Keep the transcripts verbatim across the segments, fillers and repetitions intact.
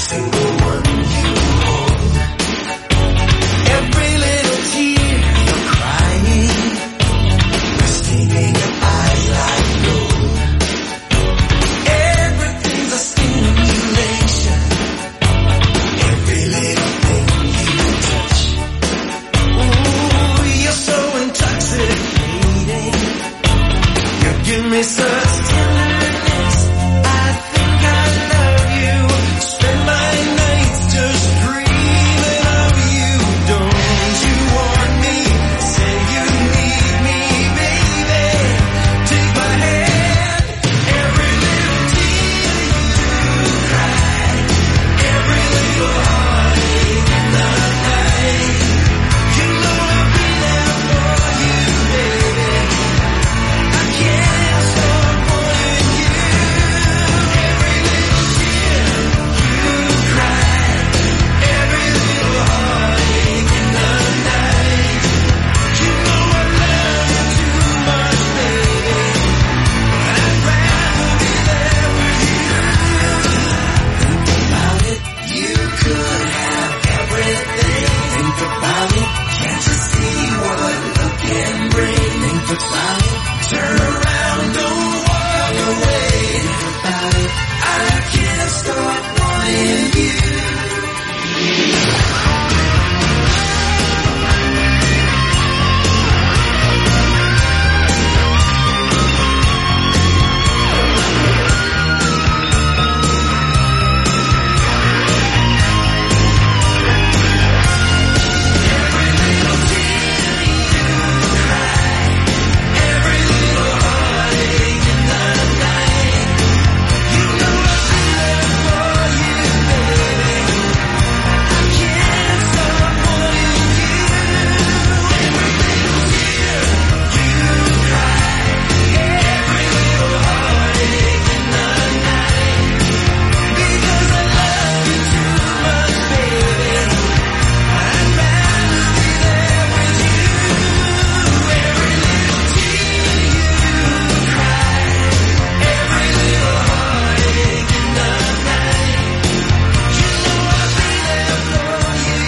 single one you hold. Every little tear you're crying, resting in your eyes like gold. Everything's a stimulation, every little thing you touch. Ooh, you're so intoxicating, you give me such tenderness. I think I love you, spend my nights just dreaming of you. Don't you want me? Say you need me, baby. Take my hand, every little tear you cry, every little heartache in the night. You know I'll be there for you, baby. I can't stop wanting you. Every little tear you cry, every little heartache in the night. You know I love you too much, baby. I'd rather be there with you. Think about it, you could have everything. Think about it, can't you see what love can bring? Think about it, turn around, don't walk away. Think about it, I can't stop wanting you. Every little tear you cry, every little heartache in the night. You know I'll be there for you, baby. I can't stop wanting you. Every little tear you cry, every little heartache in the night. Because I love you too much, baby. I'd rather be there with you. Every little tear you cry, every little heartache in the night. You know I'll be there for you,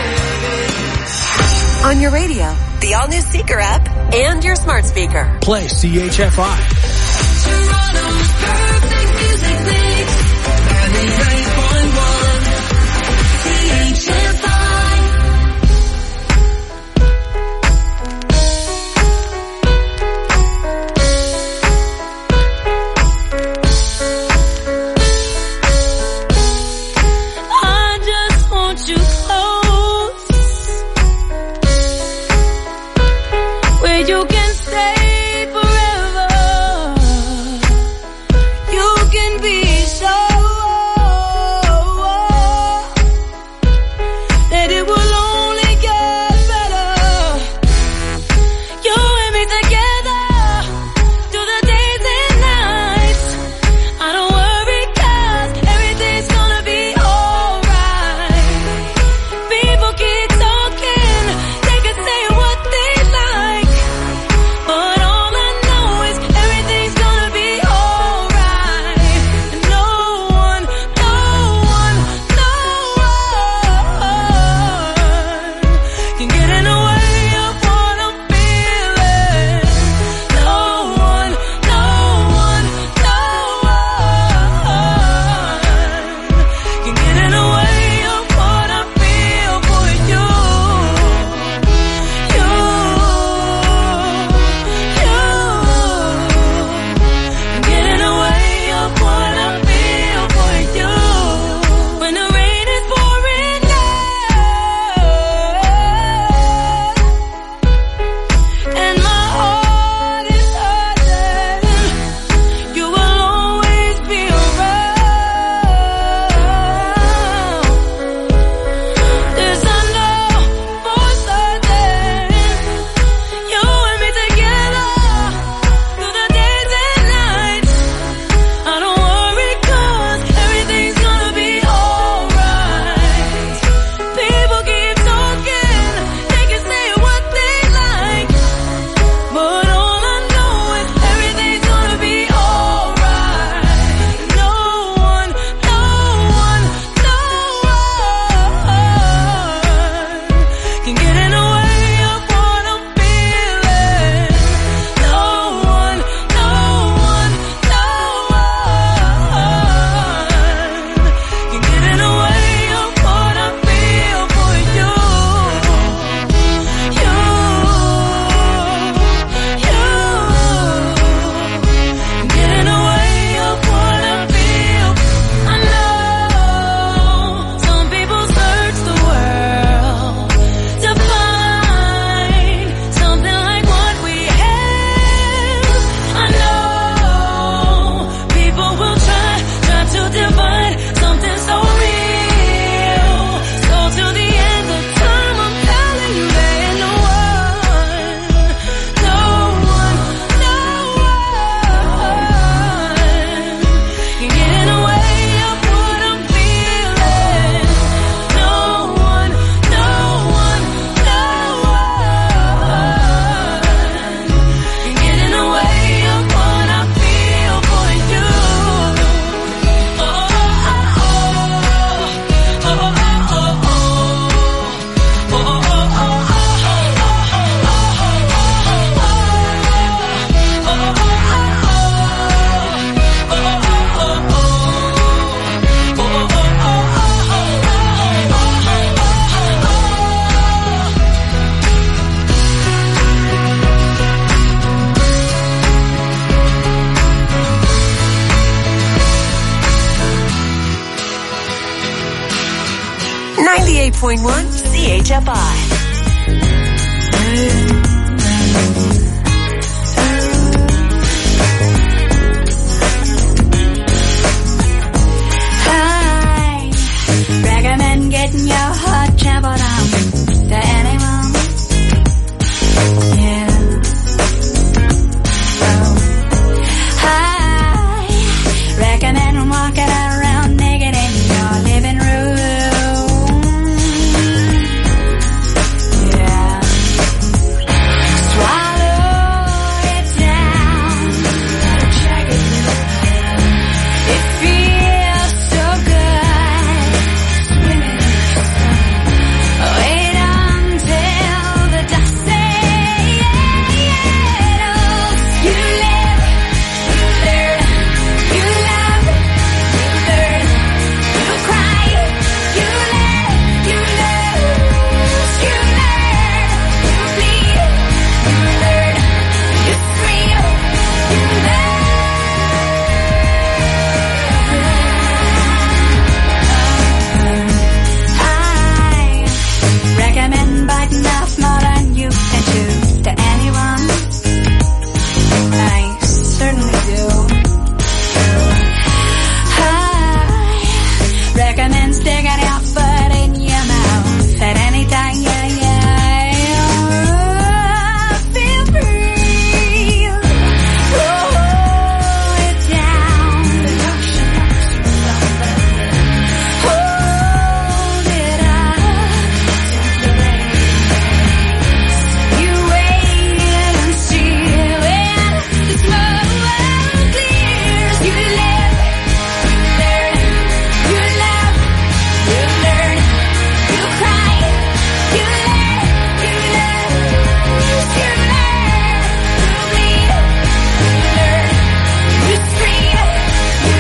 baby. On your radio, the all-new Seeker app, and your smart speaker. Play C H F I. Toronto's perfect music mix, ninety-nine point one C H F I. I just want you close, where you can stay forever. You can be so ninety-eight point one C H F I. Recommend getting your hot traveled on to anyone. Yeah. Oh. I recommend walking around naked in your living room. Yeah. Swallow it down. Check it out. It feels so good. Wait until the dust settles. You live, you learn, you love, you learn, you cry, you let, you lose, you learn, you bleed, you learn, you scream, you learn. I recommend biting off more than you can chew to anyone. I certainly do. I recommend sticking your foot in your mouth at any time. Yeah, yeah. Feel free. Roll it down. Hold it up. You wait and see when the smoke clears. You live, you learn, you love, you learn, you cry, you let, you lose, you learn, you bleed, you learn, you scream, you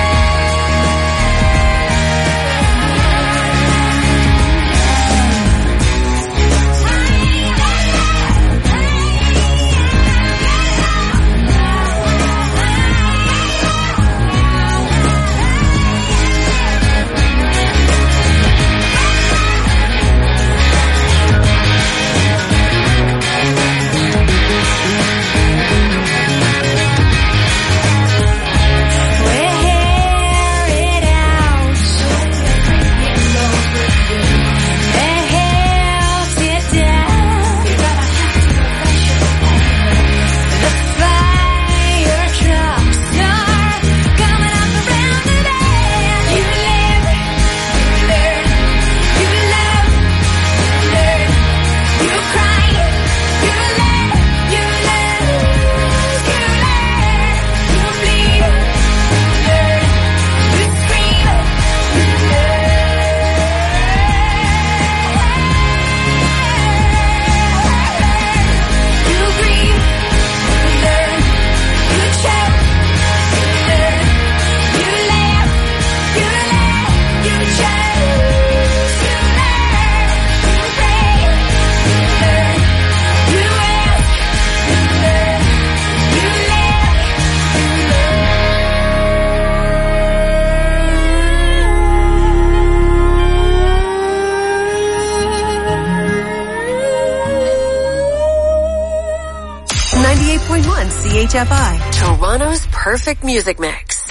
ninety-eight point one C H F I. Toronto's perfect music mix.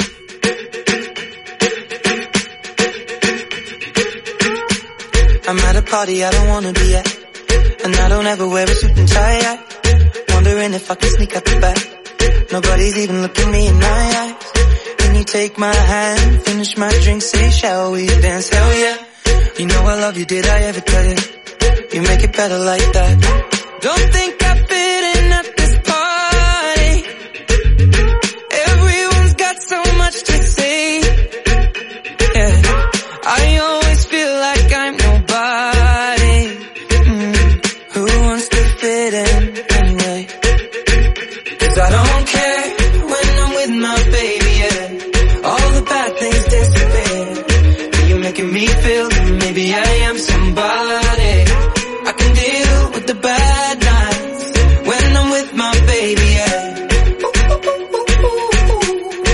I'm at a party I don't wanna be at, and I don't ever wear a suit and tie. I wondering if I can sneak out the back. Nobody's even looking me in my eyes. Can you take my hand, finish my drink, say shall we dance? Hell yeah. You know I love you, did I ever tell you? You make it better like that. Don't think I fit in at this party. Everyone's got so much to say. Yeah, I always feel like I'm nobody. Mm. Who wants to fit in anyway? 'Cause I don't care when I'm with my baby, yeah. All the bad things disappear. You're making me feel that maybe I am somebody. I can deal with the bad nights when I'm with my baby, yeah.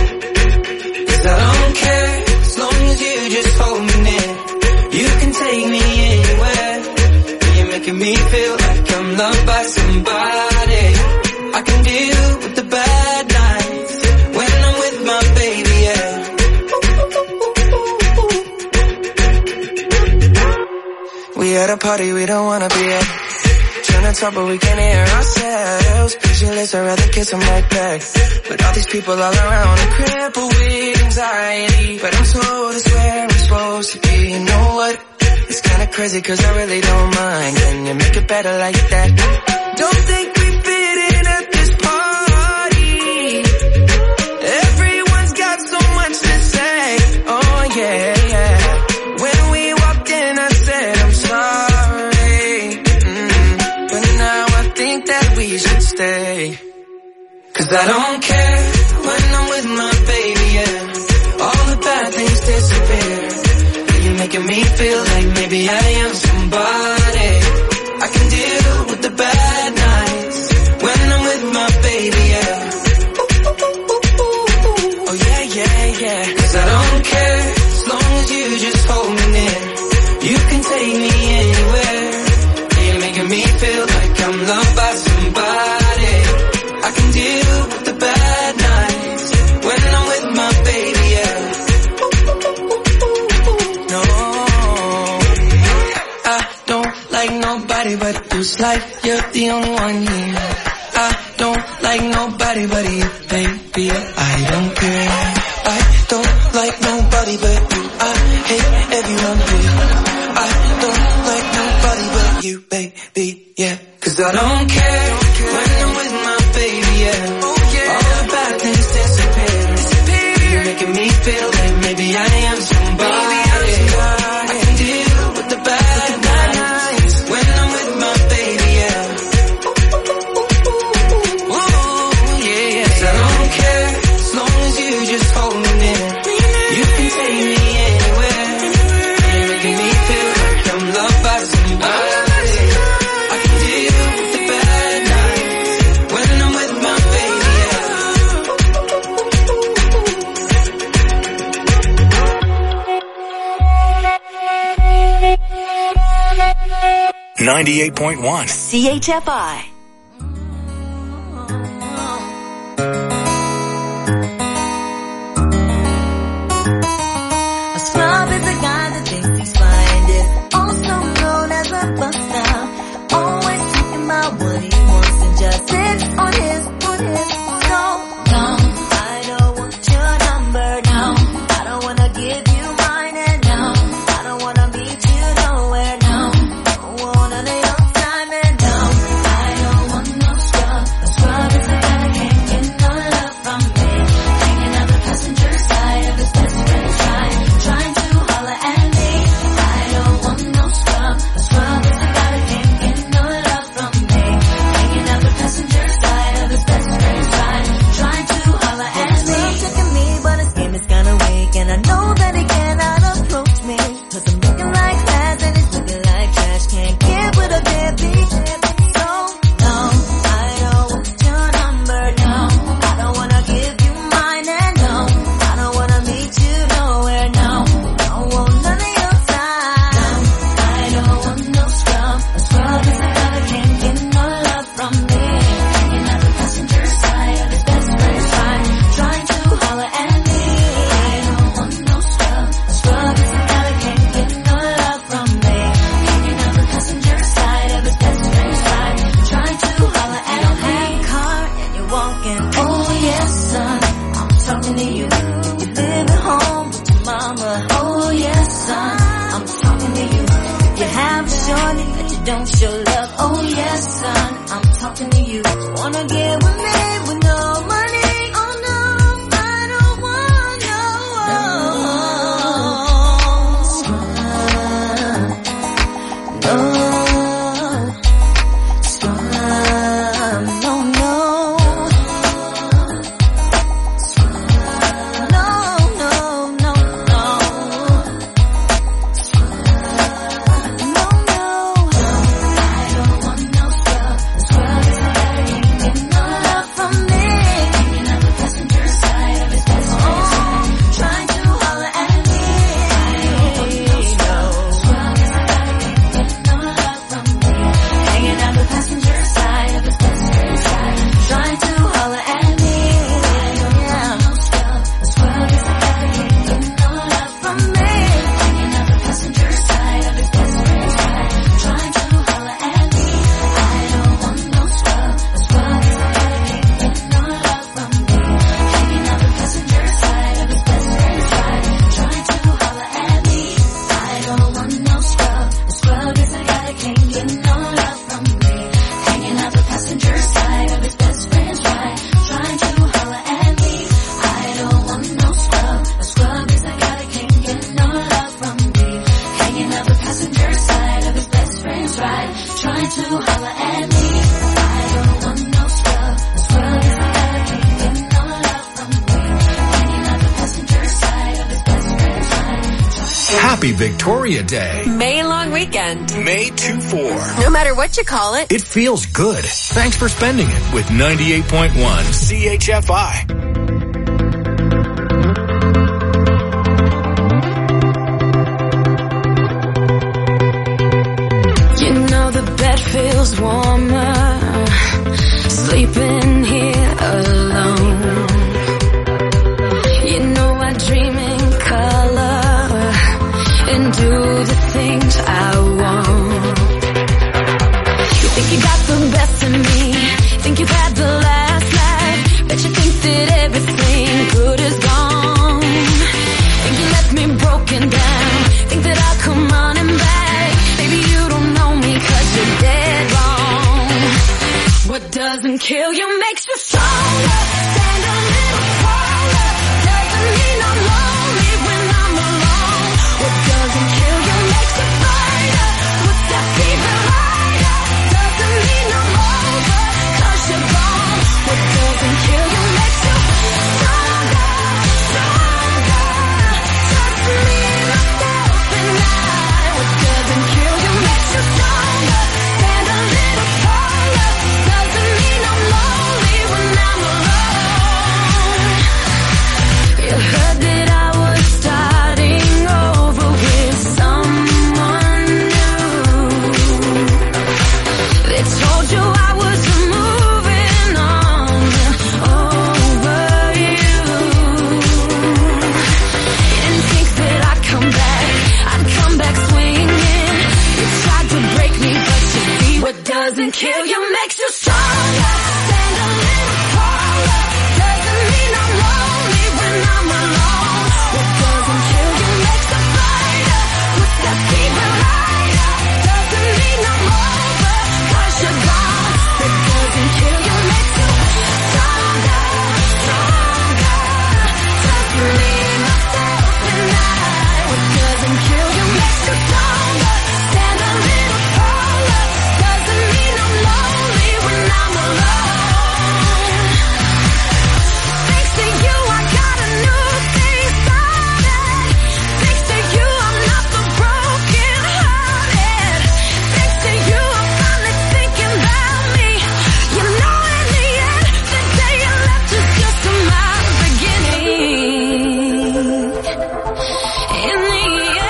'Cause I don't care as long as you just hold me near. You can take me me feel like I'm loved by somebody. I can deal with the bad nights when I'm with my baby, yeah. We at a party we don't wanna be at. Trying to talk but we can't hear ourselves. Pictureless, I'd rather kiss them right back. But all these people all around are crippled with anxiety. But I'm told it's where I'm supposed to be. You know what? It's kinda crazy cause I really don't mind. Can you make it better like that? Don't think we fit in at this party. Everyone's got so much to say. Oh yeah, yeah. When we walked in I said I'm sorry. Mm. But now I think that we should stay. Cause I don't care when I'm with my baby, yeah. All the bad things disappear. You're making me feel like maybe I am somebody. I can deal with the bad nights when I'm with my baby, yeah. Oh yeah, yeah, yeah. Cause I don't care as long as you just hold me near. You can take me anywhere. You're making me feel like I'm loved by somebody. I can deal with the bad nights when I'm with my baby, yeah. Nobody but you's like you're the only one here. I don't like nobody but you, baby. I don't care. I don't like nobody but you. I hate everyone here. I don't like nobody but you, baby. Yeah, cause I don't care when I'm with my baby. Yeah, all the bad things disappear. You're making me feel like maybe I am somebody. I can deal with the bad nights when I'm with my baby, yeah. Ooh, yeah, yeah. 'Cause I don't care as long as you just hold me near. You can take me anywhere. You're making me feel like I'm loved by somebody. I can deal with the bad nights when I'm with my baby, yeah. ninety-eight point one C H F I. A scrub is a guy that thinks he's blinded, also known as a buster. Always talking about what he wants and just sits on his, on his. So, no, I don't want your number, no. I don't wanna give you mine, and no, I don't wanna meet you nowhere, no. Don't want none of your time, and no, I don't want no scrub. A scrub is a guy that can't get no love from me. Hanging out the passenger side of his best friend's ride, trying to holler at me. I don't want no scrub. A scrub is a guy that can't get no love from me. Hanging out the passenger side of his best friend's ride, trying to holler at me. He's checking me, but his game is kinda weak, and I know that he cannot approach me. 'Cause I'm looking like class and he's looking like trash. Can't get with a deadbeat. So, no, I don't want your number, no. I don't wanna give you mine, and no, I don't wanna meet you nowhere, no. Don't want none of your time. I don't want no scrub. A scrub is a guy that can't get no love from me. Hanging out the passenger side of his best friend's ride, trying to holler at me. I don't want no scrub. A scrub is a guy that can't get no love from me. Hanging out the passenger side of his best friend's ride, trying to holler at me. You don't have a car and you're walking. Oh yes, son, I'm talking to you. You live at home with your mama. Oh yes, son, I'm talking to you. You have a shorty that you don't show love. Oh yes, son, I'm talking to you. Wanna get with me with no money? Oh no, I don't want no scrub. No scrub. No, no. No, no, no, no. No, no. I don't want no scrub. A scrub is a guy that can't get no love from me. wanted to holler at me. I don't want no scrub. Scrub is the guy that can't get no love from me. Hanging out the passenger side of his best friend's line. Happy Victoria Day. May long weekend. May two four. No matter what you call it, It feels good. Thanks for spending it with ninety-eight point one C H F I. Feels warmer sleeping here alone. You know I dream in color and do the things I want. You think you got the best of me, think you've had the last laugh, bet you think that everything good is gone. Think you left me broken down, think that I'll come running back. Baby, you don't know me 'cause you're dead wrong. What doesn't kill you makes you stronger. Stand a little taller. Doesn't mean I'm lonely when I'm alone. What doesn't kill you makes you brighter. What's that fever lighter? Doesn't mean I'm over 'cause you're gone. What doesn't kill you makes you stronger, stronger. Trust me, myself and I. What doesn't kill you makes you stronger. Stand a little taller. Doesn't mean I'm lonely when I'm alone. You heard that I was starting over with someone new. They told you I was moving on over you. You didn't think that I'd come back, I'd come back swinging. You tried to break me, but you see what doesn't kill you makes you stronger. Stand a little taller. Doesn't mean I'm lonely when I'm alone. What doesn't kill you makes you brighter. What's that fever lighter? Doesn't mean I'm over 'cause you're gone. What doesn't kill you makes you stronger, stronger. Trust me, myself and I. What doesn't kill you makes you stronger. Stand a little taller. Doesn't mean I'm lonely when I'm alone. Thanks to you, I got a new thing started. Thanks to you, I'm not the broken hearted. Thanks to you, I'm finally thinking about me. You know, in the end, the day you left was just my beginning. In the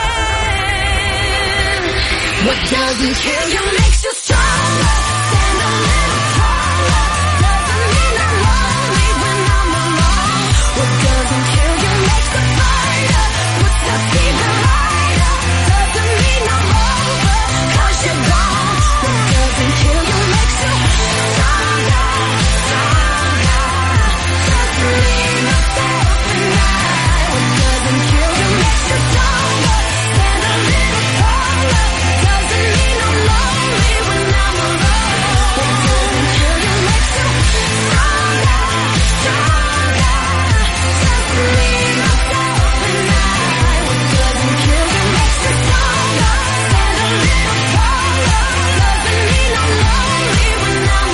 end, what doesn't kill you makes you stronger. Stand a little taller. Doesn't mean I'm lonely when I'm alone. What doesn't kill you makes you brighter. What's that fever lighter? Doesn't mean I'm over 'cause you're gone. What doesn't kill you makes you stronger, stronger. Trust me, myself and I. What doesn't kill you makes you stronger. Stand a little taller. Doesn't mean I'm lonely when I'm alone. What doesn't kill you makes you stronger, stronger. Trust me, myself and I. What doesn't kill you makes you stronger. Stand a little taller. Doesn't mean I'm lonely when I'm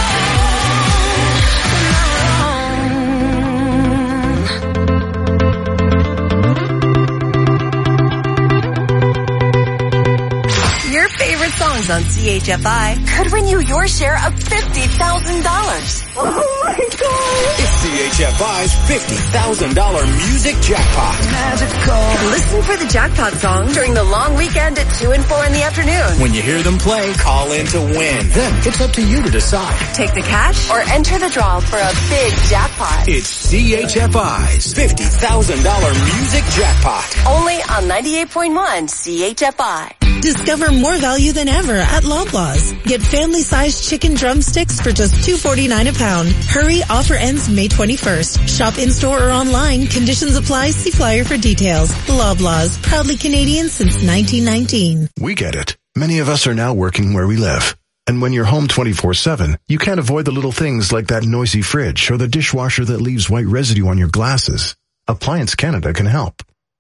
your favorite songs on C H F I could win you your share of fifty thousand dollars. Oh my God! It's C H F I's fifty thousand dollars music jackpot. Magical. Listen for the jackpot song during the long weekend at two and four in the afternoon. When you hear them play, call in to win. Then it's up to you to decide. Take the cash or enter the draw for a big jackpot. It's C H F I's fifty thousand dollars music jackpot. Only on ninety-eight point one C H F I. Discover more value than ever at Loblaws. Get family-sized chicken drumsticks for just two forty-nine a pound. Hurry, offer ends May twenty-first. Shop in-store or online. Conditions apply. See flyer for details. Loblaws, proudly Canadian since nineteen nineteen. We get it. Many of us are now working where we live. And when you're home twenty-four seven, you can't avoid the little things like that noisy fridge or the dishwasher that leaves white residue on your glasses. Appliance Canada can help.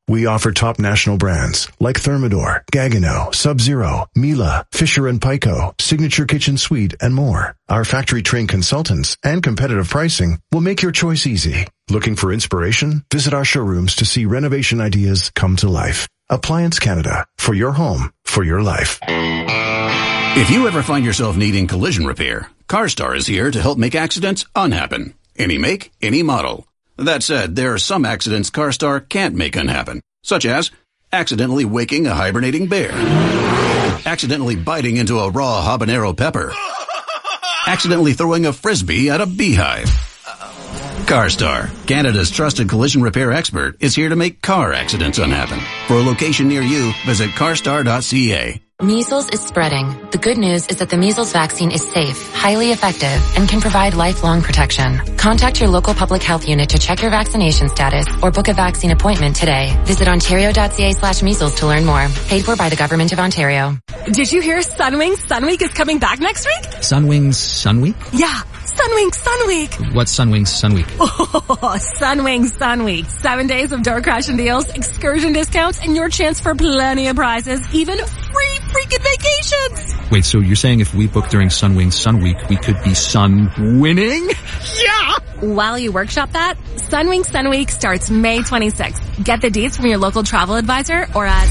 We offer top national brands like Thermador, Gaggenau, Sub-Zero, Miele, Fisher and Paykel, Signature Kitchen Suite, and more. Our factory-trained consultants and competitive pricing will make your choice easy. Looking for inspiration? Visit our showrooms to see renovation ideas come to life. Appliance Canada. For your home, for your life. If you ever find yourself needing collision repair, CarStar is here to help make accidents unhappen. Any make, any model. That said, there are some accidents CarStar can't make unhappen, such as accidentally waking a hibernating bear, accidentally biting into a raw habanero pepper, accidentally throwing a frisbee at a beehive. CarStar, Canada's trusted collision repair expert, is here to make car accidents unhappen. For a location near you, visit carstar dot c a. Measles is spreading. The good news is that the measles vaccine is safe, highly effective, and can provide lifelong protection. Contact your local public health unit to check your vaccination status or book a vaccine appointment today. Visit ontario dot c a slash measles to learn more. Paid for by the Government of Ontario. Did you hear Sunwing Sun Week is coming back next week? Sunwing Sun Week? Yeah. Sunwing Sun Week. What's Sunwing Sun Week? Oh, Sunwing Sun Week. Seven days of door crashing deals, excursion discounts, and your chance for plenty of prizes. Even free freaking vacations. Wait, so you're saying if we book during Sunwing Sun Week, we could be sun winning? Yeah! While you workshop that, Sunwing Sun Week starts May twenty-sixth. Get the deets from your local travel advisor or at...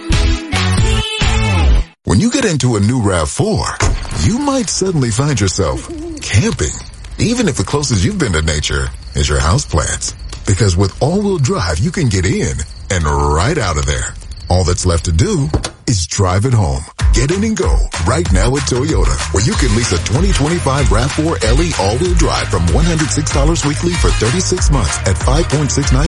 When you get into a new RAV four, you might suddenly find yourself camping, even if the closest you've been to nature is your houseplants. Because with all-wheel drive, you can get in and right out of there. All that's left to do is drive it home. Get in and go right now at Toyota, where you can lease a twenty twenty-five RAV four L E all-wheel drive from one hundred six dollars weekly for thirty-six months at five point six nine.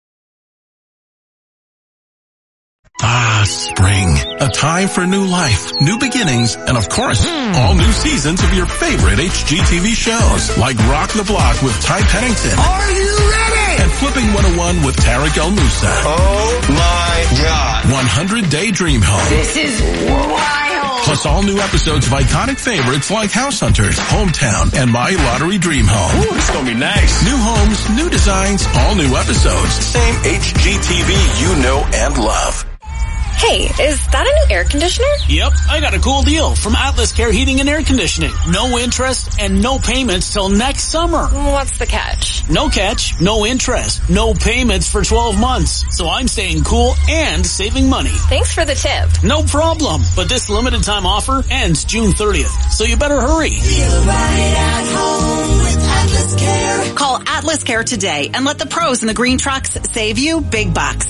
Ah, spring. A time for new life, new beginnings, and of course, all new seasons of your favorite H G T V shows, like Rock the Block with Ty Pennington. Are you ready? And Flipping one oh one with Tarek El Moussa. Oh my God. one hundred day Dream Home. This is wild. Plus all new episodes of iconic favorites like House Hunters, Hometown, and My Lottery Dream Home. Ooh, this is gonna be nice. New homes, new designs, all new episodes. Same H G T V you know and love. Hey, is that a new air conditioner? Yep, I got a cool deal from Atlas Care Heating and Air Conditioning. No interest and no payments till next summer. What's the catch? No catch, no interest, no payments for twelve months. So I'm staying cool and saving money. Thanks for the tip. No problem, but this limited time offer ends June thirtieth, so you better hurry. Feel right at home with Atlas Care. Call Atlas Care today and let the pros in the green trucks save you big bucks.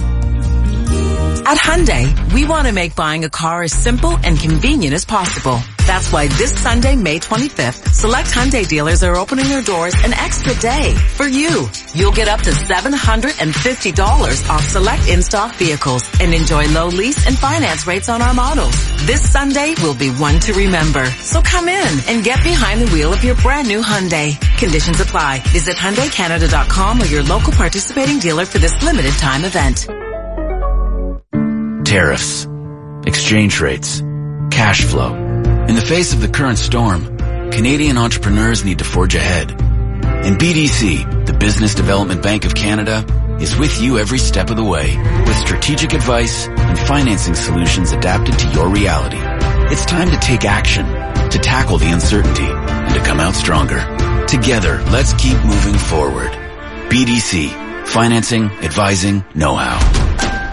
At Hyundai, we want to make buying a car as simple and convenient as possible. That's why this Sunday, May twenty-fifth, select Hyundai dealers are opening their doors an extra day for you. You'll get up to seven hundred fifty dollars off select in-stock vehicles and enjoy low lease and finance rates on our models. This Sunday will be one to remember. So come in and get behind the wheel of your brand new Hyundai. Conditions apply. Visit Hyundai Canada dot com or your local participating dealer for this limited time event. Tariffs, exchange rates, cash flow. In the face of the current storm, Canadian entrepreneurs need to forge ahead. And B D C, the Business Development Bank of Canada, is with you every step of the way with strategic advice and financing solutions adapted to your reality. It's time to take action, to tackle the uncertainty, and to come out stronger. Together, let's keep moving forward. B D C, financing, advising, know-how.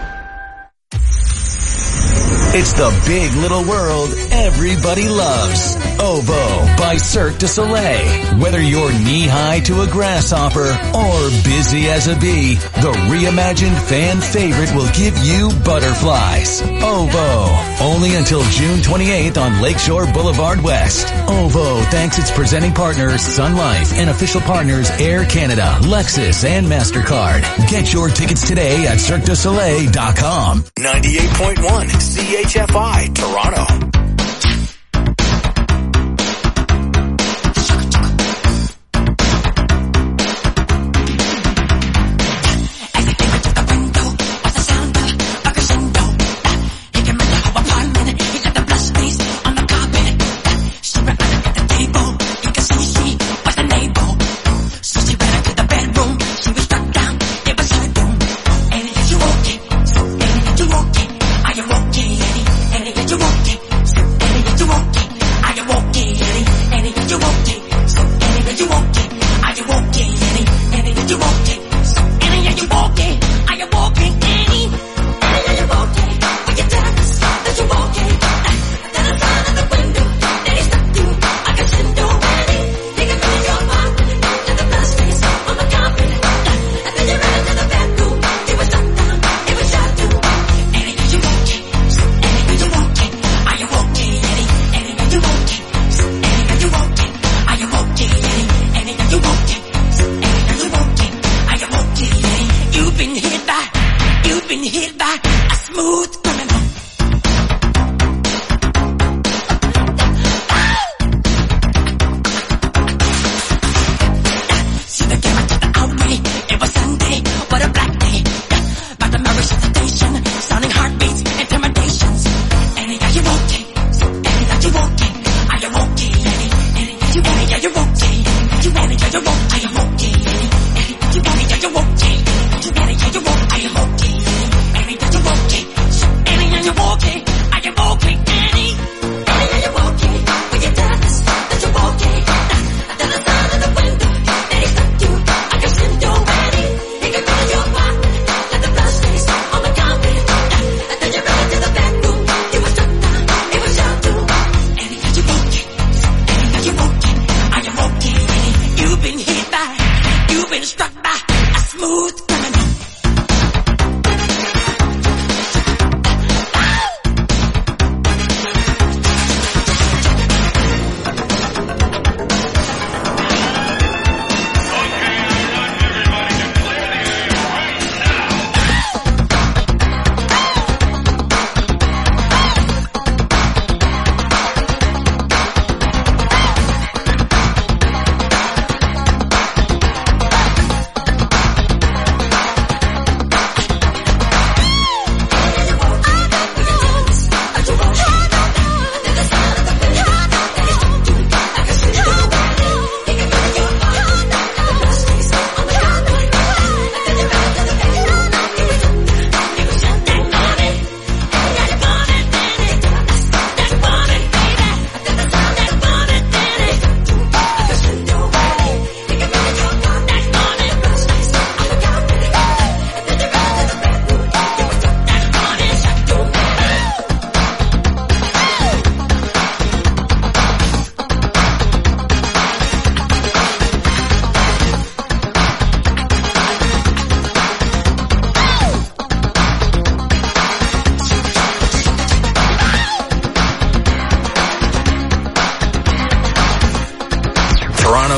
It's the big little world everybody loves. Ovo by Cirque du Soleil. Whether you're knee-high to a grasshopper or busy as a bee, the reimagined fan favorite will give you butterflies. Ovo. Only until June twenty-eighth on Lakeshore Boulevard West. Ovo thanks its presenting partners Sun Life and official partners Air Canada, Lexus, and MasterCard. Get your tickets today at cirque du soleil dot com. ninety-eight point one C H F I, Toronto.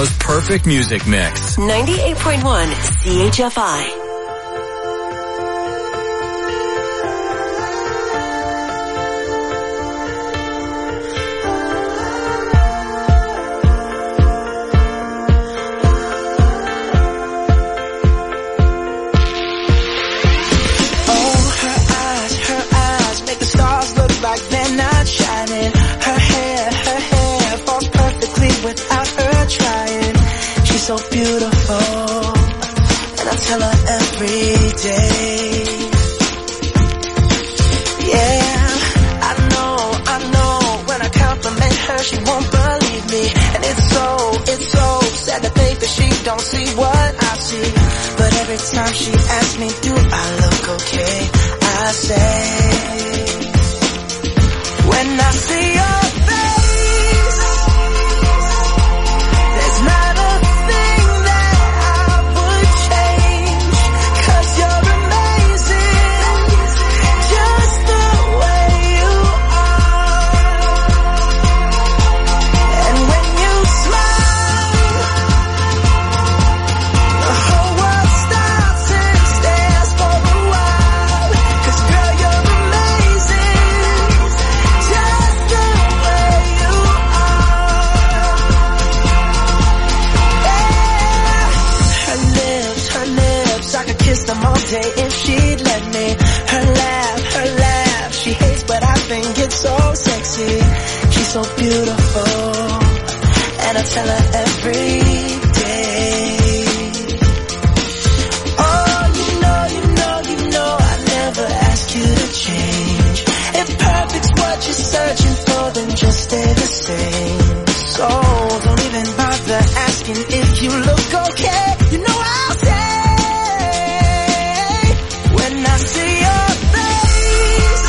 Toronto's perfect music mix. ninety-eight point one C H F I. So beautiful, and I tell her every day. Yeah, I know, I know, when I compliment her, she won't believe me. And it's so, it's so sad to think that she don't see what I see. But every time she asks me, do I look okay? I say, when I see your face, there's not a them all day if she'd let me. Her laugh, her laugh, she hates but I think it's so sexy. She's so beautiful, and I tell her every day. Oh, you know, you know, you know I never ask you to change. If perfect's what you're searching for, then just stay the same. So don't even bother asking if you look okay. You know I'll say, I see your face,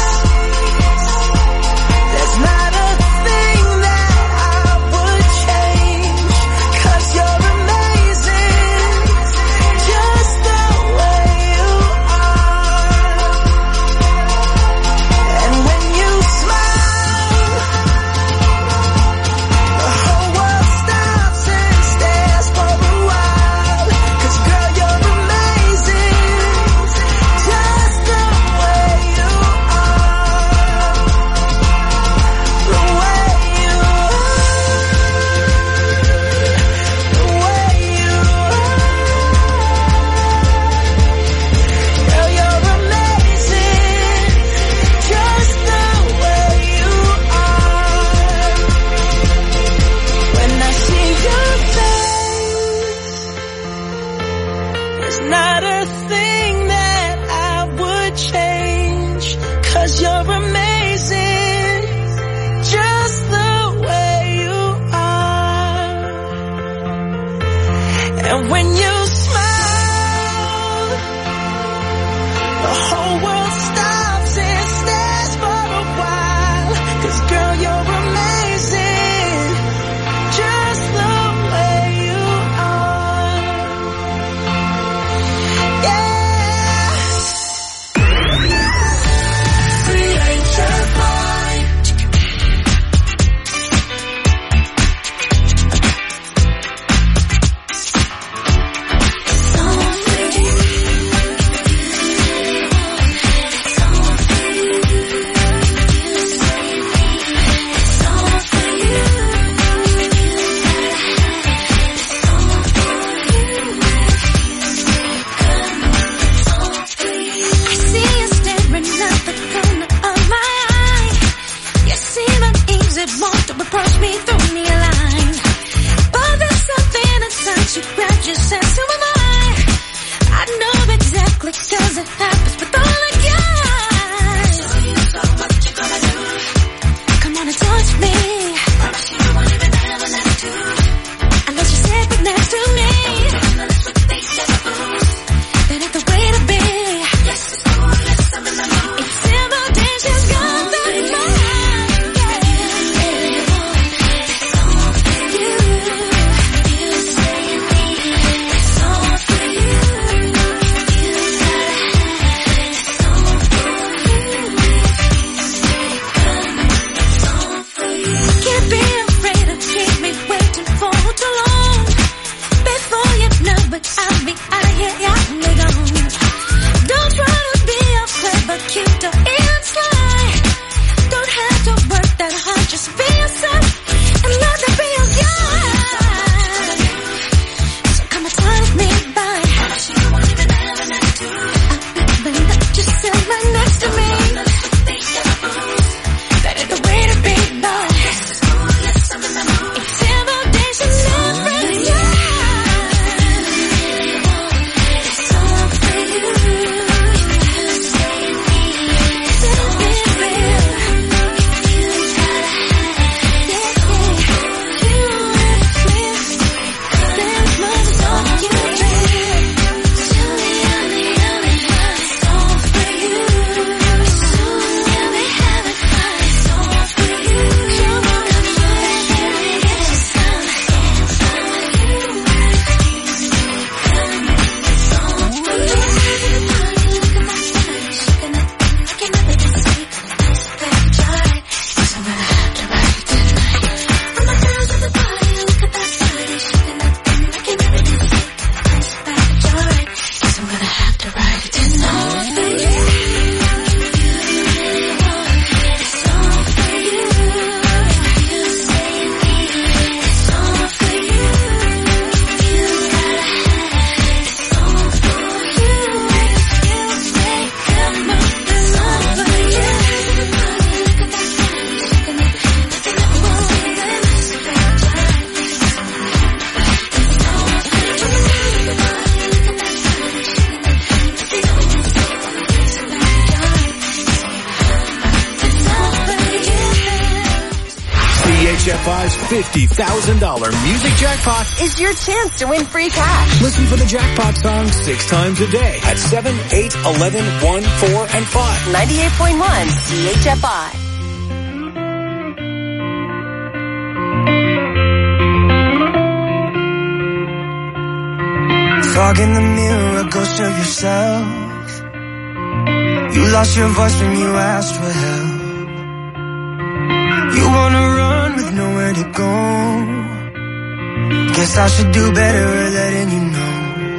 there's not a thing that I would change, 'cause you're amazing, just the way you are. And when you smile, the whole world stops and stares for a while, 'cause girl, you're amazing, just the way you are, the way you are, the way you are. Girl, you're amazing, just the way you are. When I see your face, there's not a thing that I would change, 'cause you're amazing, just the way you are. And when you smile, the whole world stops and stares for a while, 'cause girl, you're amazing, just the way you are. Yeah. C H F I. I see you staring at the corner of my eye. You seem uneasy, want to approach me through the line. But there's something inside you grab your sense. Who am I? I know exactly, 'cause it happens with all the guys. So what you gonna do? Come on and touch me. Promise you won't even have an attitude unless you sit right next to me. That ain't the way to be. Yes, it's cool, yes, I'm in the mood. It's simple, she's got that mind. H F I's fifty thousand dollars music jackpot is your chance to win free cash. Listen for the jackpot song six times a day at seven, eight, eleven, one, four, and five. ninety-eight point one C H F I. Fog in the mirror, a ghost of yourself. You lost your voice when you asked for help. You wanna run with nowhere to go. Guess I should do better at letting you know.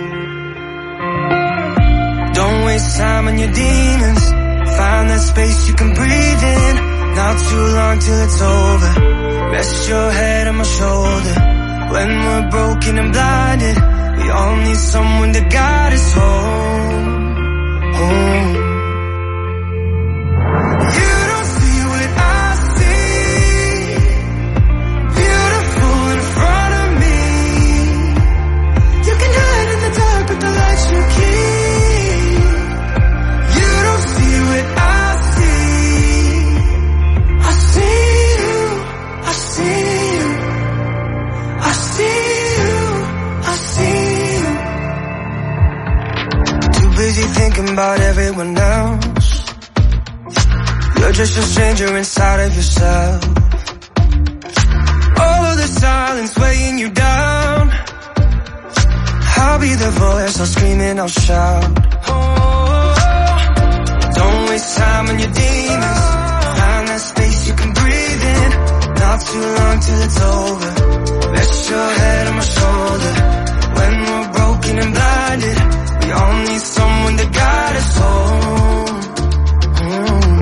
Don't waste time on your demons. Find that space you can breathe in. Not too long till it's over. Rest your head on my shoulder. When we're broken and blinded, we all need someone to guide us home, home. You don't see what I see. Beautiful in front of me. You can hide in the dark with the lights you keep. You don't see what I see. I see you, I see you, I see you, I see you. Too busy thinking about everyone else. You're just a stranger inside of yourself. All of the silence weighing you down. I'll be the voice, I'll scream and I'll shout. Oh, don't waste time on your demons. Find that space you can breathe in. Not too long till it's over. Rest your head on my shoulder. When we're broken and blinded, we all need someone to guide us home, home.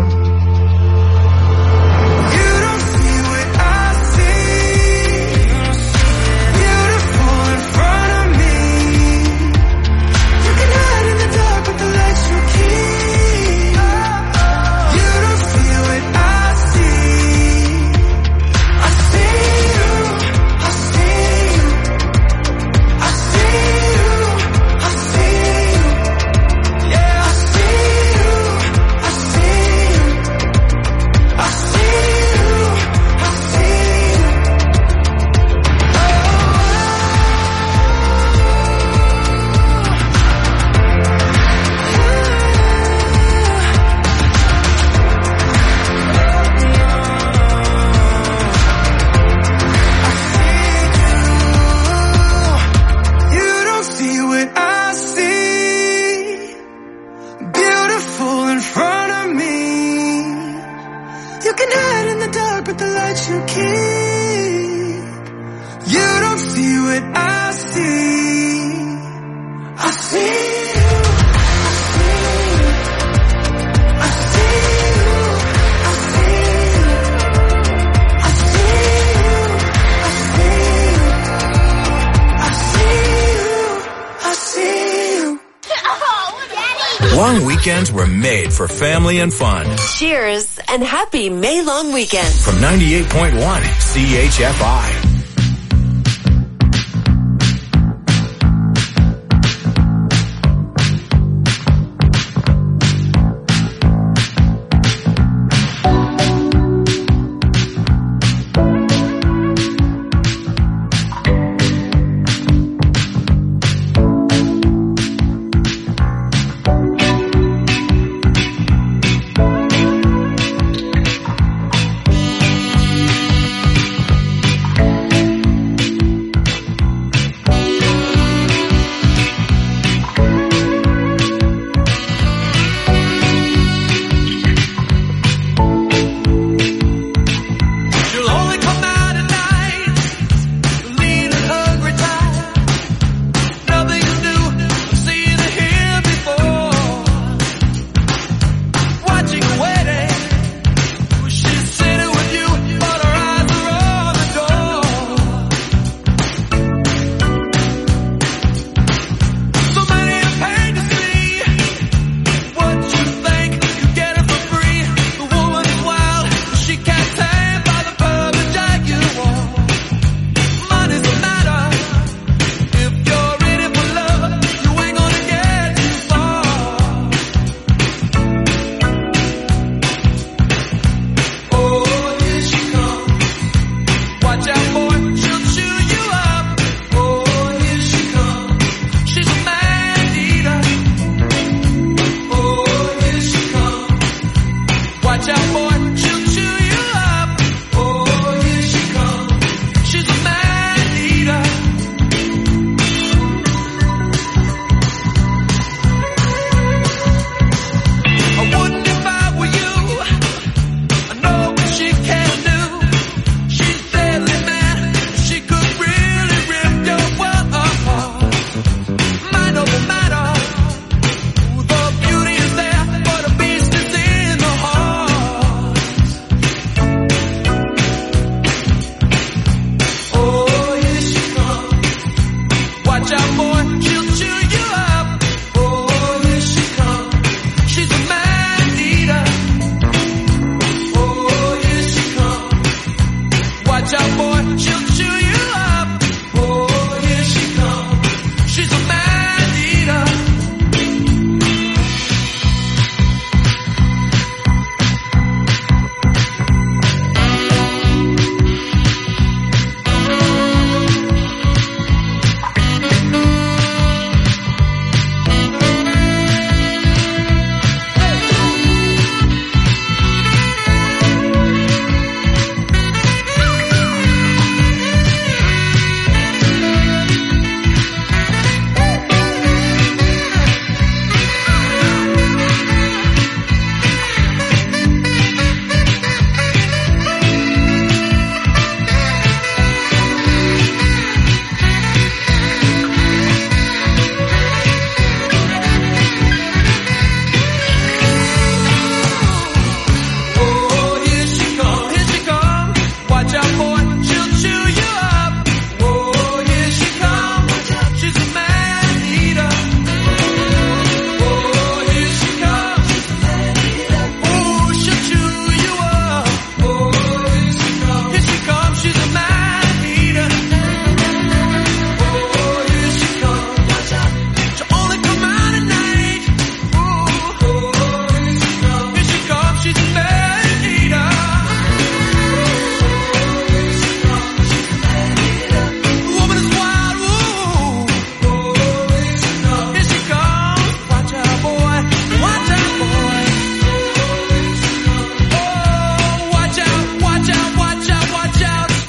You don't see what I see. Beautiful in front of me. You can hide in the dark with the lights you keep. You don't see what I see. I see you, I see you, I see you, I see you. Yeah, I see you, I see you, I see you, I see you. You don't see what I see. Beautiful in front of me. You can hide in the dark with the lights you keep. You don't see what I see. I see you, I see you, I see you, I see you, I see you, I see you, I see you. Long weekends were made for family and fun. Cheers and happy May long weekend. From ninety-eight point one C H F I.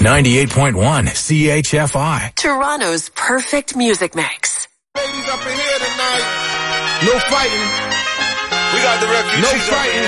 ninety-eight point one C H F I. Toronto's perfect music mix. Ladies up in here tonight. No fighting. We got the refugees. No fighting.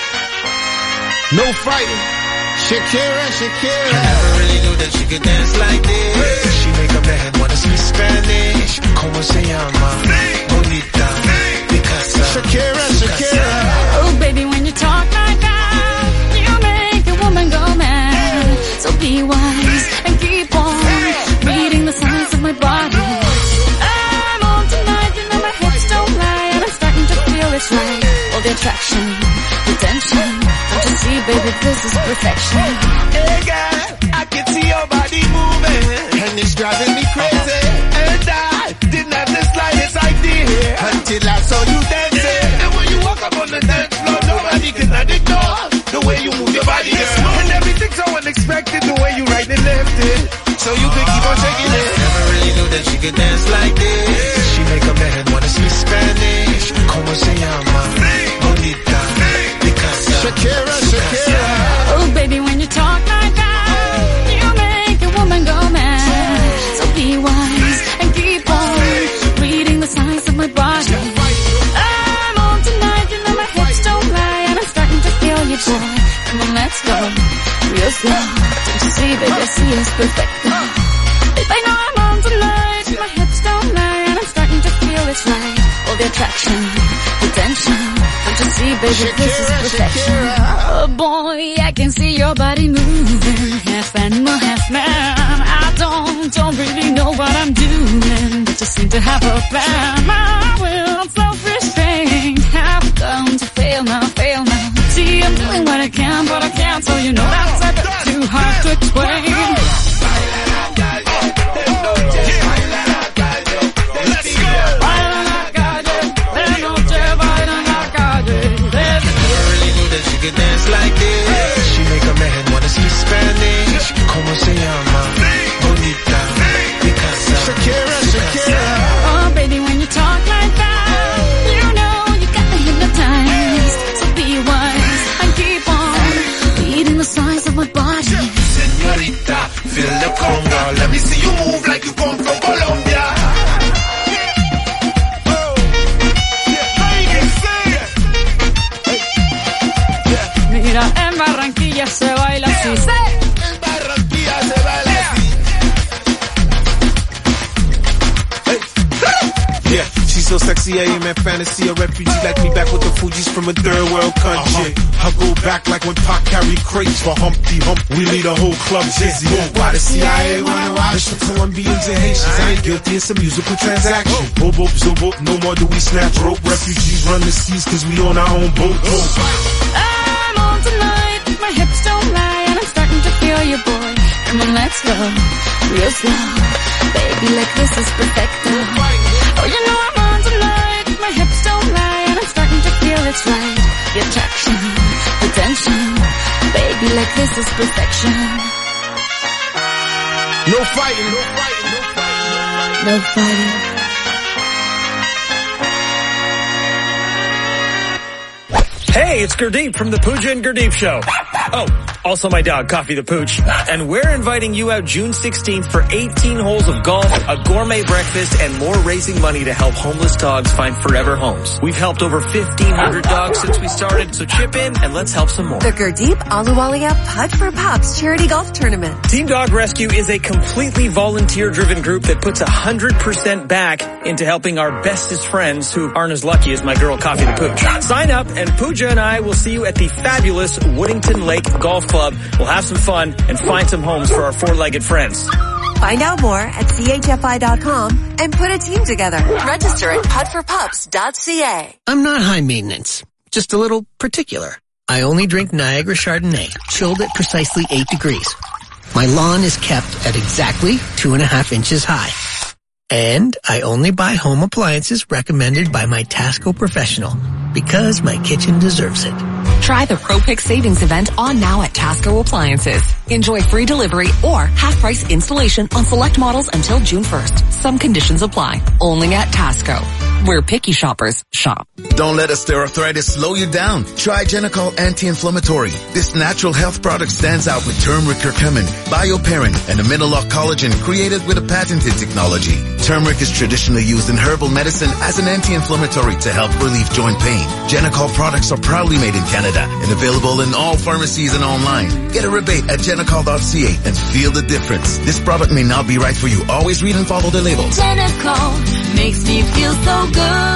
No fighting. Shakira, Shakira. I never really knew that she could dance like this. She make a man wanna speak Spanish. Como se llama? Bonita. Picasa. Shakira, Shakira. Oh, baby, when you talk like that, you make a woman go mad. So be wise and keep on reading the signs of my body. I'm on tonight, you know my hips don't lie, and I'm starting to feel it's right. All the attraction, the tension. Don't you see, baby, this is perfection. Hey girl, I can see your body moving, and it's driving me crazy. And I didn't have the slightest idea until I saw you dancing. And when you walk up on the dance floor, nobody can ignore the way you move your body, girl. And everything's so unexpected, the way you right and left it, so you can keep on shaking it. Never really knew that she could dance like this. She make a man wanna speak Spanish. Como se llama? Bonita. Picasa. Shakira, Shakira. Oh, baby, when you talk like that, you make a woman go mad. So be wise and keep on reading the signs of my body. I'm on tonight, you know my hips don't lie, and I'm starting to feel you, boy. Come on, let's go real slow. Don't you see, baby, I see it's perfect. Babe, I know I'm on tonight, my hips don't lie, and I'm starting to feel it's right. All the attraction, the tension. Don't you see, baby, this is perfection. Oh boy, I can see your body moving, half animal, half man. I don't, don't really know what I'm doing, but just seem to have a plan. My will, self-restraint, have come to fail now, fail now. See, I'm doing what I can, but I can't, so you know that's a bit too hard to explain. Dance like this. She make a man wanna speak Spanish. Como se llama? Bonita. Picasa. Shakira, Shakira. Oh, baby, when you talk like that, you know you got me hypnotized. So be wise and keep on reading the signs of my body. Señorita, feel the conga. Let me see you move like you come from Colombia. Mira, en Barranquilla se baila así. En Barranquilla se baila así. Yeah, she's so sexy, I am in fantasy. A refugee like me back with the Fugees from a third world country. Uh-huh. I go back like when Pac carried crates for Humpty Hump. We lead a whole club dizzy. Why the C I A wanna watch the Colombians and Haitians? I ain't guilty, it's a musical transaction. Boop, boop, zoom, boop, no more do we snatch rope. Refugees run the seas cause we on our own boat. I'm on tonight, my hips don't lie, and I'm starting to feel you, boy. Come on, let's go real slow. Baby, like this is perfecto. Oh, you know I'm on tonight, my hips don't lie, and I'm starting to feel it's right. The attraction, the tension. Baby, like this is perfection. No fighting, no fighting, no fighting. No fighting. Hey, it's Gurdeep from the Pooja and Gurdeep Show. Oh, also my dog, Coffee the Pooch. And we're inviting you out June sixteenth for eighteen holes of golf, a gourmet breakfast, and more raising money to help homeless dogs find forever homes. We've helped over fifteen hundred dogs since we started, so chip in and let's help some more. The Gurdeep Ahluwalia Putt for Pups Charity Golf Tournament. Team Dog Rescue is a completely volunteer-driven group that puts one hundred percent back into helping our bestest friends who aren't as lucky as my girl, Coffee the Pooch. Sign up and Pooja and I will see you at the fabulous Woodington Lake Golf Club. We'll have some fun and find some homes for our four-legged friends. Find out more at C H F I dot com and put a team together. Register at putt for pups dot C A. I'm not high maintenance, just a little particular. I only drink Niagara Chardonnay, chilled at precisely eight degrees. My lawn is kept at exactly two and a half inches high. And I only buy home appliances recommended by my Tasco professional because my kitchen deserves it. Try the ProPick Savings event on now at Tasco Appliances. Enjoy free delivery or half-price installation on select models until June first. Some conditions apply. Only at Tasco. where picky shoppers shop. Don't let osteoarthritis slow you down. Try Genicol Anti-Inflammatory. This natural health product stands out with turmeric curcumin, bioperin, and amino-lock collagen created with a patented technology. Turmeric is traditionally used in herbal medicine as an anti-inflammatory to help relieve joint pain. Genicol products are proudly made in Canada and available in all pharmacies and online. Get a rebate at genicol dot c a and feel the difference. This product may not be right for you. Always read and follow the labels. Genicol makes me feel so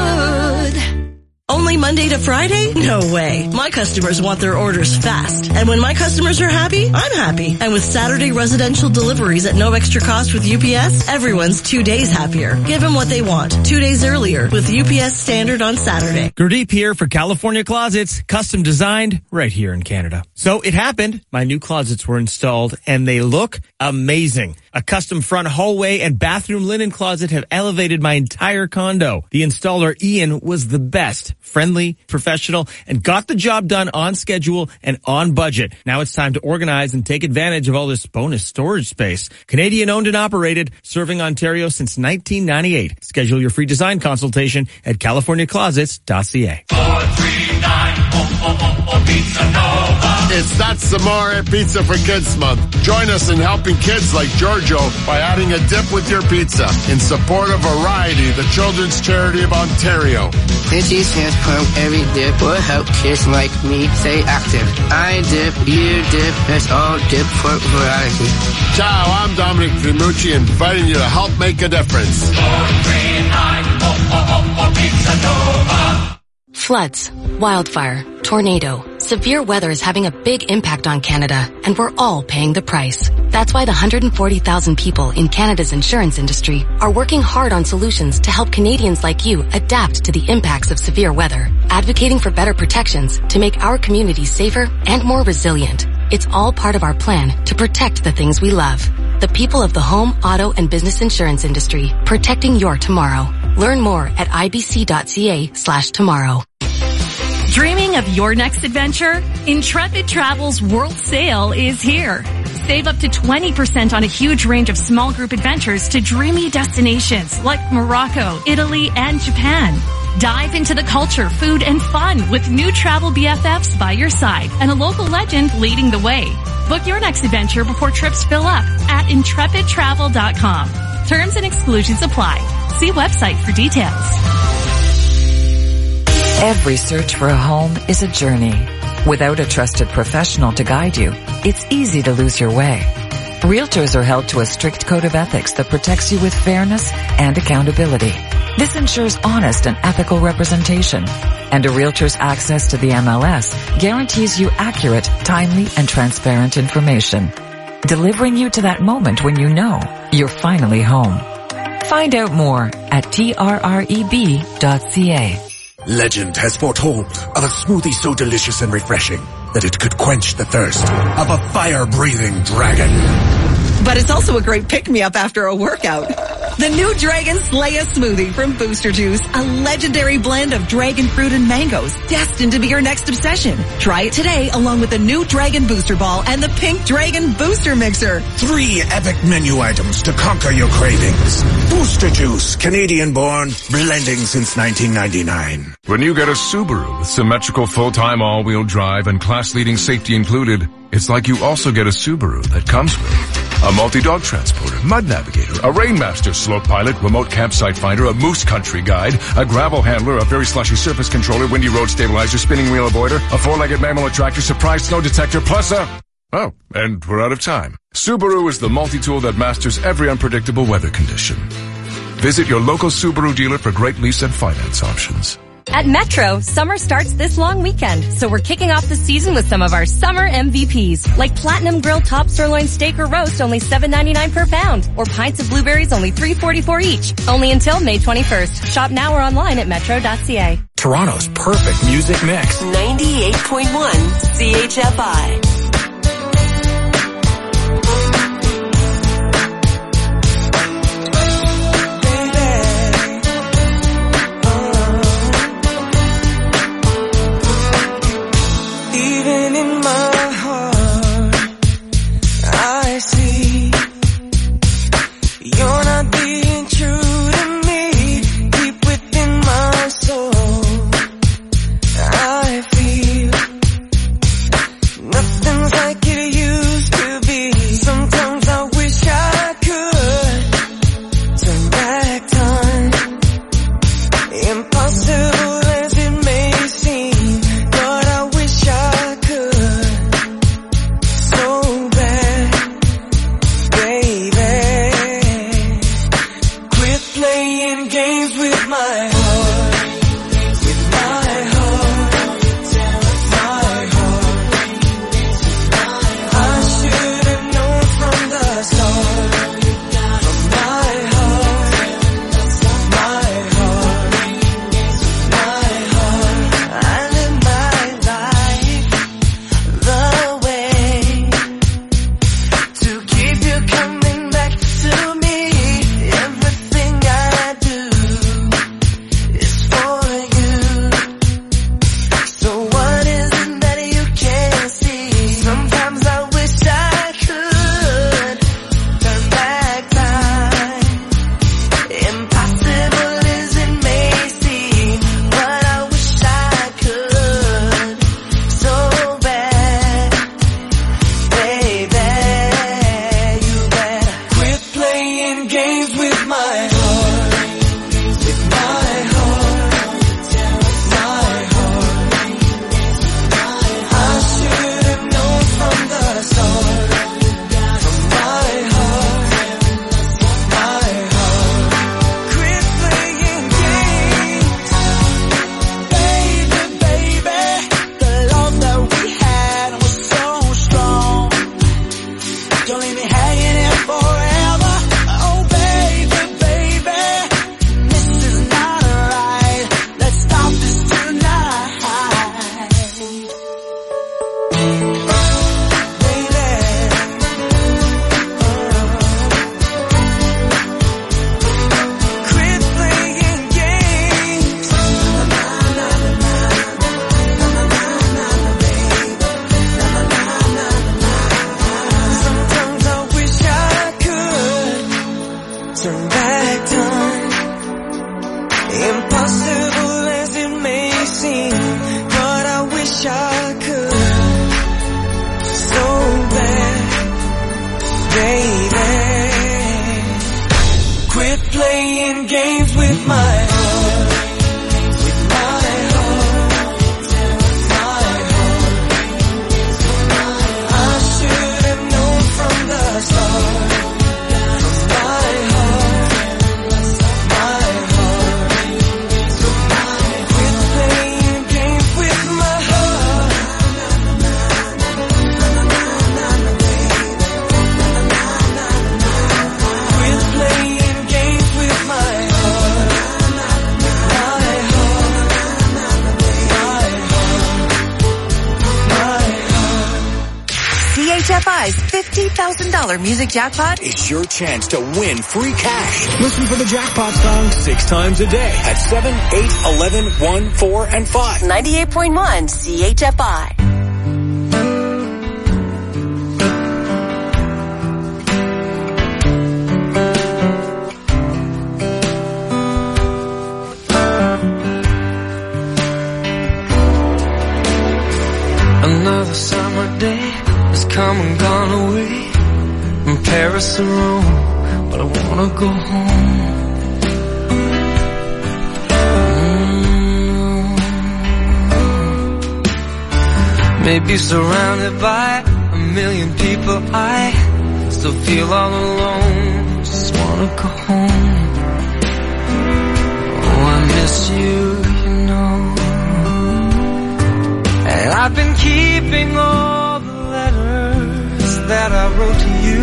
good. Only Monday to Friday? No way. My customers want their orders fast. And when my customers are happy, I'm happy. And with Saturday residential deliveries at no extra cost with U P S, everyone's two days happier. Give them what they want. Two days earlier with U P S Standard on Saturday. Gurdeep here for California Closets, custom designed right here in Canada. So it happened. My new closets were installed and they look amazing. A custom front hallway and bathroom linen closet have elevated my entire condo. The installer, Ian, was the best, friendly, professional, and got the job done on schedule and on budget. Now it's time to organize and take advantage of all this bonus storage space. Canadian owned and operated, serving Ontario since nineteen ninety-eight. Schedule your free design consultation at california closets dot c a. four three nine, oh, oh, oh, oh, Pizza Nova. It's That's Amore Pizza for Kids Month. Join us in helping kids like Giorgio by adding a dip with your pizza in support of Variety, the children's charity of Ontario. Veggie stands from every dip will help kids like me stay active. I dip, you dip, let's all dip for variety. Ciao, I'm Dominic Trimucci, inviting you to help make a difference. four three nine, oh, oh, oh, oh, Pizza Nova. Floods, wildfire, tornado. Severe weather is having a big impact on Canada, and we're all paying the price. That's why the one hundred forty thousand people in Canada's insurance industry are working hard on solutions to help Canadians like you adapt to the impacts of severe weather, advocating for better protections to make our communities safer and more resilient. It's all part of our plan to protect the things we love. The people of the home, auto, and business insurance industry, protecting your tomorrow. Learn more at ibc.ca slash tomorrow. Dreaming of your next adventure? Intrepid Travel's World Sale is here. Save up to twenty percent on a huge range of small group adventures to dreamy destinations like Morocco, Italy, and Japan. Dive into the culture, food, and fun with new travel B F Fs by your side and a local legend leading the way. Book your next adventure before trips fill up at intrepid travel dot com. Terms and exclusions apply. See website for details. Every search for a home is a journey. Without a trusted professional to guide you, it's easy to lose your way. Realtors are held to a strict code of ethics that protects you with fairness and accountability. This ensures honest and ethical representation. And a realtor's access to the M L S guarantees you accurate, timely, and transparent information, delivering you to that moment when you know you're finally home. Find out more at T R R E B dot C A. Legend has foretold of a smoothie so delicious and refreshing that it could quench the thirst of a fire-breathing dragon. But it's also a great pick-me-up after a workout. The new Dragon Slayer smoothie from Booster Juice, a legendary blend of dragon fruit and mangoes, destined to be your next obsession. Try it today along with the new Dragon Booster Ball and the Pink Dragon Booster Mixer. Three epic menu items to conquer your cravings. Booster Juice, Canadian-born, blending since nineteen ninety-nine. When you get a Subaru with symmetrical full-time all-wheel drive and class-leading safety included, it's like you also get a Subaru that comes with a multi-dog transporter, mud navigator, a Rainmaster slope pilot, remote campsite finder, a moose country guide, a gravel handler, a very slushy surface controller, windy road stabilizer, spinning wheel avoider, a four-legged mammal attractor, surprise snow detector, plus a... Oh, and we're out of time. Subaru is the multi-tool that masters every unpredictable weather condition. Visit your local Subaru dealer for great lease and finance options. At Metro, summer starts this long weekend, so we're kicking off the season with some of our summer M V Ps, like Platinum Grill Top Sirloin Steak or Roast, only seven ninety-nine per pound, or Pints of Blueberries, only three forty-four each. Only until May twenty-first. Shop now or online at metro dot c a. Toronto's perfect music mix. ninety-eight point one C H F I. You're not being true to me. Deep within my playing games with my heart. With my heart. My heart. I should have known from the start. My heart. My heart. Quit playing games with my heart. Quit playing games with my heart. My heart. My heart. C H F I's fifty thousand dollars music jackpot. It's your chance to win free cash. Listen for the jackpot song six times a day at seven, eight, eleven, one, four, and five. ninety-eight point one C H F I. Another summer day has come and gone away from Paris to Rome, but I wanna go home. Mm. Maybe surrounded by a million people, I still feel all alone. Just wanna go home. Oh, I miss you, you know. And I've been keeping all the letters that I wrote to you,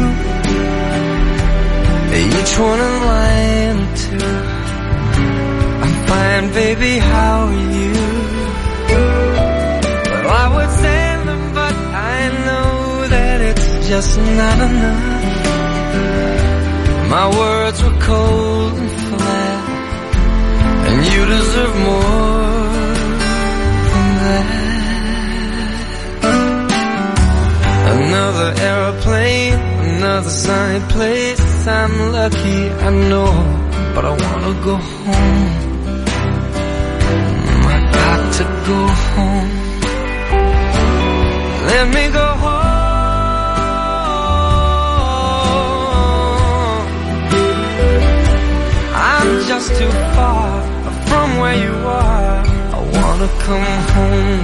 each one a line or two. I'm fine, baby, how are you? Well, I would send them, but I know that it's just not enough. My words were cold and flat, and you deserve more than that. Another aeroplane, another sunny place. I'm lucky, I know, but I wanna go home. I got to go home. Let me go home. I'm just too far from where you are. I wanna come home.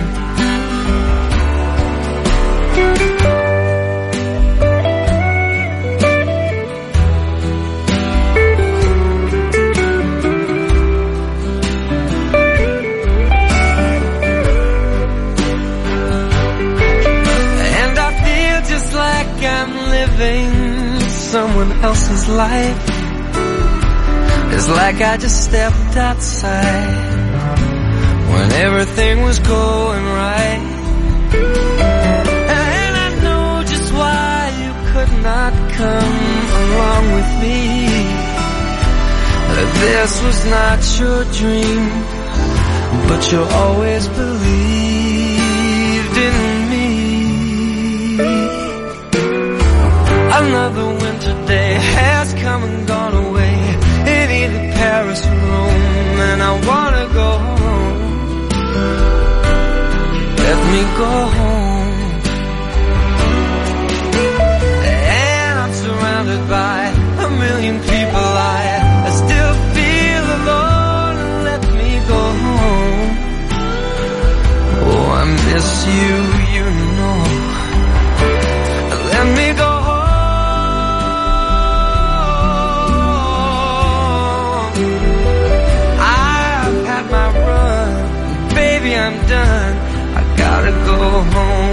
I'm living someone else's life. It's like I just stepped outside when everything was going right. And I know just why you could not come along with me. That this was not your dream, but you always believed in me. Another winter day has come and gone away in either Paris or Rome, and I wanna go home. Let me go home. And I'm surrounded by a million people. I, I still feel alone. Let me go home. Oh, I miss you, you know. Let me go home. I'm done, I gotta go home.